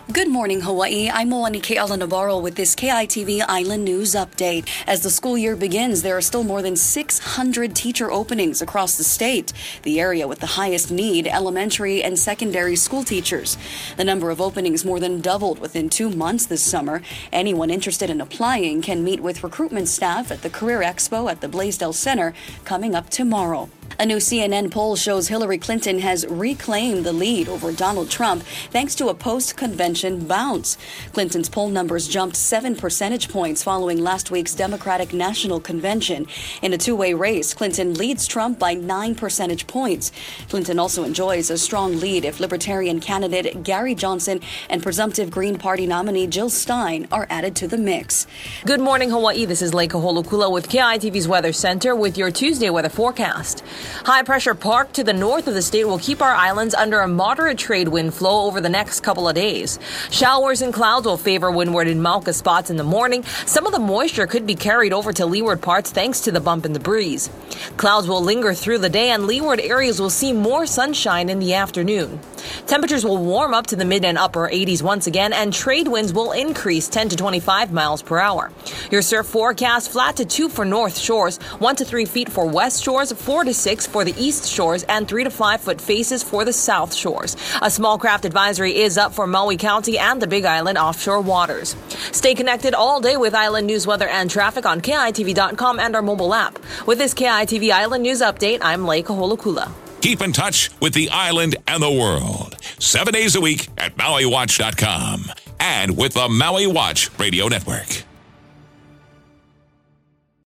Good morning, Hawaii. I'm Moani Ke'ala Navarro with this KITV Island News Update. As the school year begins, there are still more than 600 teacher openings across the state, the area with the highest need, elementary and secondary school teachers. The number of openings more than doubled within 2 months this summer. Anyone interested in applying can meet with recruitment staff at the Career Expo at the Blaisdell Center coming up tomorrow. A new CNN poll shows Hillary Clinton has reclaimed the lead over Donald Trump thanks to a post-convention bounce. Clinton's poll numbers jumped 7 percentage points following last week's Democratic National Convention. In a two-way race, Clinton leads Trump by 9 percentage points. Clinton also enjoys a strong lead if Libertarian candidate Gary Johnson and presumptive Green Party nominee Jill Stein are added to the mix. Good morning, Hawaii. This is Leika Holokula with KITV's Weather Center with your Tuesday weather forecast. High-pressure park to the north of the state will keep our islands under a moderate trade wind flow over the next couple of days. Showers and clouds will favor windward and Mauka spots in the morning. Some of the moisture could be carried over to leeward parts thanks to the bump in the breeze. Clouds will linger through the day and leeward areas will see more sunshine in the afternoon. Temperatures will warm up to the mid and upper 80s once again, and trade winds will increase 10 to 25 miles per hour. Your surf forecast: flat to 2 for north shores, 1 to 3 feet for west shores, 4 to 6 for the east shores, and 3 to 5 foot faces for the south shores. A small craft advisory is up for Maui County and the Big Island offshore waters. Stay connected all day with Island News, weather, and traffic on KITV.com and our mobile app. With this KITV Island News Update, I'm Leika Holokula. Keep in touch with the island and the world 7 days a week at MauiWatch.com and with the Maui Watch Radio Network.